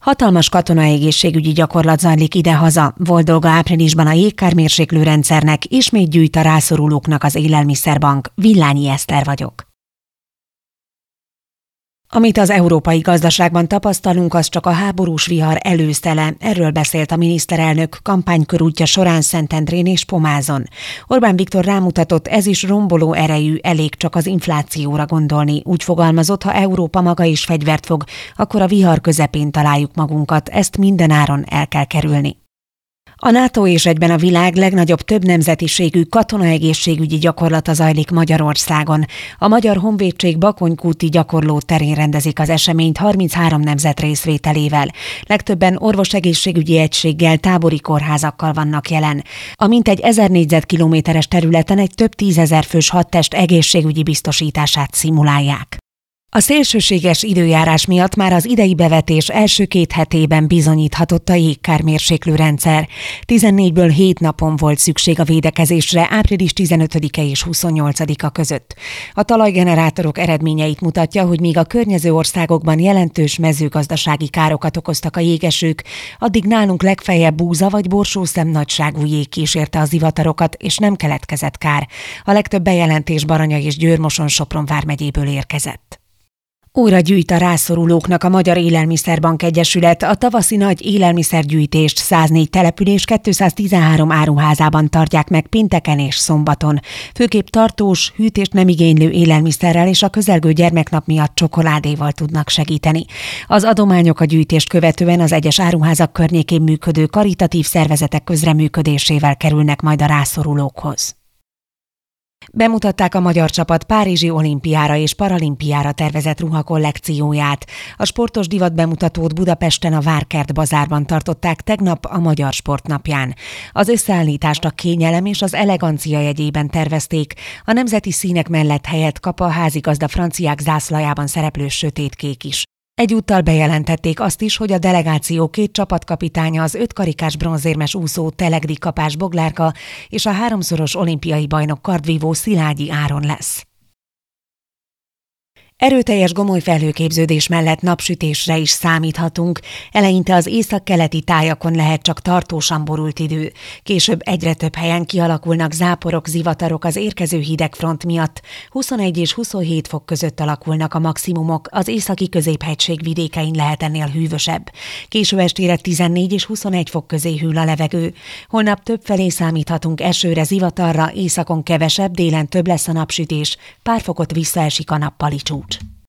Hatalmas katonaegészségügyi gyakorlat zajlik idehaza. Volt dolga áprilisban a jégkármérséklő rendszernek, ismét gyűjt a rászorulóknak az Élelmiszerbank. Villányi Eszter vagyok. Amit az európai gazdaságban tapasztalunk, az csak a háborús vihar előszele. Erről beszélt a miniszterelnök kampánykörútja során Szentendrén és Pomázon. Orbán Viktor rámutatott, ez is romboló erejű, elég csak az inflációra gondolni. Úgy fogalmazott, ha Európa maga is fegyvert fog, akkor a vihar közepén találjuk magunkat, ezt mindenáron el kell kerülni. A NATO és egyben a világ legnagyobb több nemzetiségű katonaegészségügyi gyakorlata zajlik Magyarországon. A Magyar Honvédség Bakonykúti gyakorló terén rendezik az eseményt 33 nemzet részvételével. Legtöbben orvosegészségügyi egységgel, tábori kórházakkal vannak jelen. A mintegy 1000 négyzetkilométeres területen egy több tízezer fős hadtest egészségügyi biztosítását szimulálják. A szélsőséges időjárás miatt már az idei bevetés első 2 hetében bizonyíthatott a jégkármérséklő rendszer. 14-ből 7 napon volt szükség a védekezésre április 15-e és 28-a között. A talajgenerátorok eredményeit mutatja, hogy míg a környező országokban jelentős mezőgazdasági károkat okoztak a jégesők, addig nálunk legfeljebb búza vagy borsószem nagyságú jég kísérte az ivatarokat, és nem keletkezett kár. A legtöbb bejelentés Baranya és Győr-Moson-Sopron vármegyéből érkezett. Újra gyűjt a rászorulóknak a Magyar Élelmiszerbank Egyesület. A tavaszi nagy élelmiszergyűjtést 104 település 213 áruházában tartják meg pénteken és szombaton. Főképp tartós, hűtést nem igénylő élelmiszerrel és a közelgő gyermeknap miatt csokoládéval tudnak segíteni. Az adományok a gyűjtést követően az egyes áruházak környékén működő karitatív szervezetek közreműködésével kerülnek majd a rászorulókhoz. Bemutatták a magyar csapat párizsi olimpiára és paralimpiára tervezett ruhakollekcióját. A sportos divat bemutatót Budapesten a Várkert bazárban tartották tegnap a Magyar Sportnapján. Az összeállítást a kényelem és az elegancia jegyében tervezték. A nemzeti színek mellett helyet kap a házigazda franciák zászlajában szereplő sötétkék is. Egyúttal bejelentették azt is, hogy a delegáció 2 csapatkapitánya az 5 karikás bronzérmes úszó Telegdi Kapás Boglárka és a 3-szoros olimpiai bajnok kardvívó Szilágyi Áron lesz. Erőteljes gomoly felhőképződés mellett napsütésre is számíthatunk. Eleinte az északkeleti tájakon lehet csak tartósan borult idő. Később egyre több helyen kialakulnak záporok, zivatarok az érkező hidegfront miatt. 21 és 27 fok között alakulnak a maximumok, az északi középhegység vidékein lehet ennél hűvösebb. Késő estére 14 és 21 fok közé hűl a levegő. Holnap többfelé számíthatunk esőre, zivatarra, északon kevesebb, délen több lesz a napsütés, pár fokot visszaesik a nappali csúcs.